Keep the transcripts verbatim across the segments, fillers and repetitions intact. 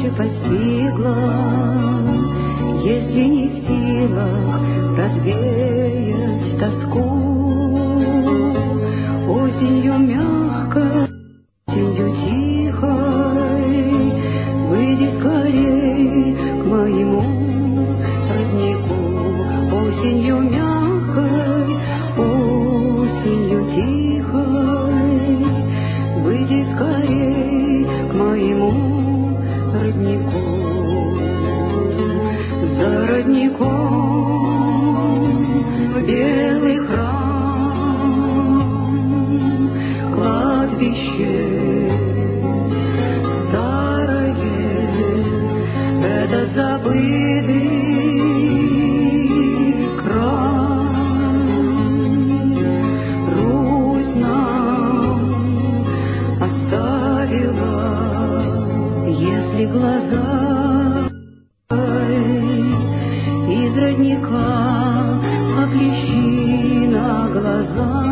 нынче постигла, если не в силах развеять тоску. Осенью мягкой, осенью тихой, выйди скорей к моему роднику. Осенью мягкой, осенью тихой, выйди скорей к моему роднику. За родником белый храм, кладбище старое, это забытый край. Русь нам оставила, если глаза из родника, как лещи на глаза.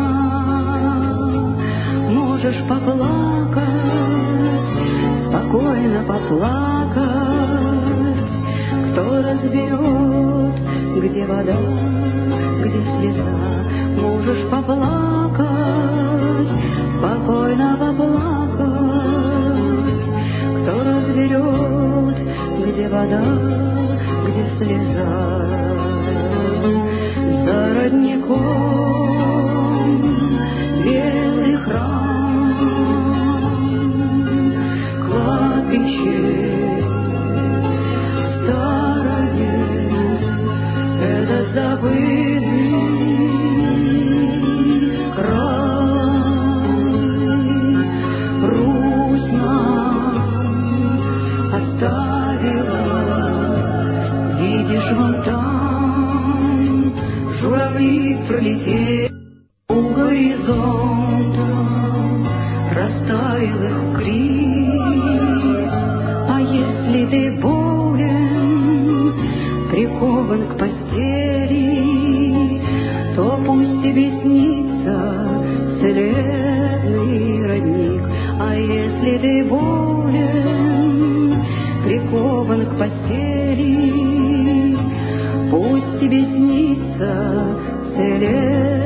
Можешь поплакать, спокойно поплакать. Кто разберет, где вода, где слеза? Можешь поплакать, спокойно поплакать. Кто разберет, где вода, где слеза? За родником белый храм, кладбище старое, это забытый край. Русь нам оставила, видишь, вон там журавли пролетели у горизонта, растаял их крик. А если ты болен, прикован к постели, то пусть тебе снится целебный родник. А если ты болен, прикован к постели, пусть тебе снится целебный